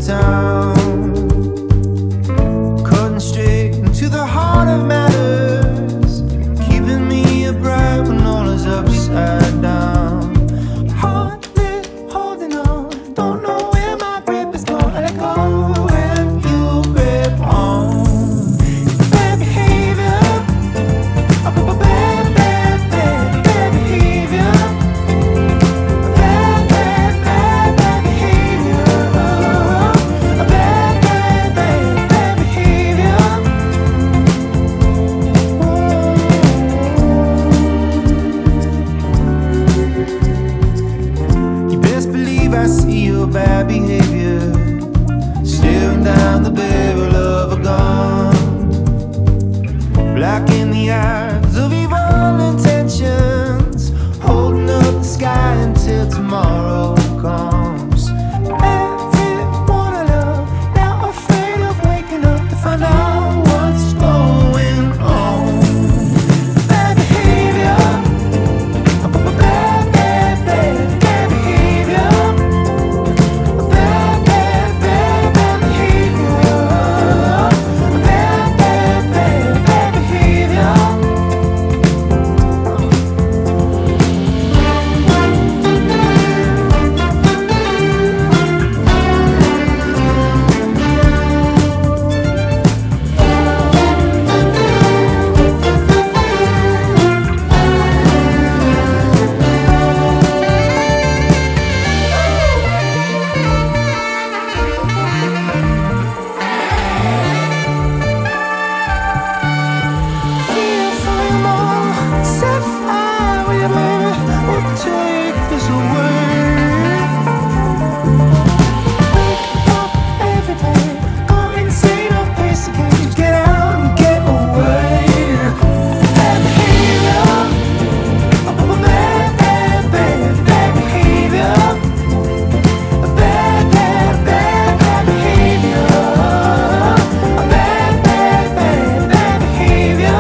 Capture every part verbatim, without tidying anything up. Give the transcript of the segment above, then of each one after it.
town, cutting straight into the heart of matters, keeping me upright when all is upside down. Heart lit, holding on, don't know where my grip is gonna let go when you grip on. Bad behavior, bad, bad, bad, bad, bad behavior. Bad, bad, bad, bad behavior. Bad, bad, bad, bad behavior. You best believe I see your bad behavior, staring down the barrel of a gun, black in the eyes of evil intentions, holding up the sky until tomorrow comes. Everyone I love now afraid of waking up to find out what's going on. Bad behavior, bad, bad, bad, bad behavior. Bad, bad, bad, bad behavior. Bad, bad, bad, bad behavior. Feel for you more, set fire with your baby. We'll take this away. Wake up every day, go insane on pace again. Get out and get away. Bad behavior, bad, bad, bad, bad behavior. Bad, bad, bad, bad behavior. Bad, bad, bad, bad behavior.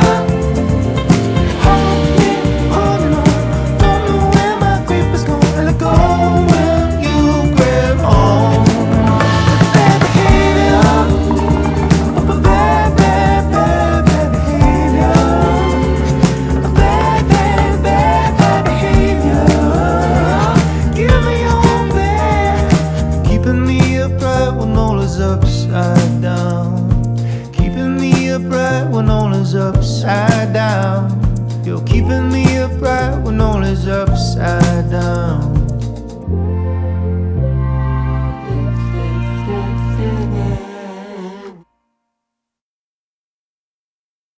Hold me, holding on, don't know where my grip is gonna let go when you grab on. Bad behavior, bad, bad, bad, bad behavior. Bad, bad, bad, bad behavior. Give me your bed, keeping me upright when all is upside down. Keeping me upright when all is upside down. You're keeping me upright when all is upside down.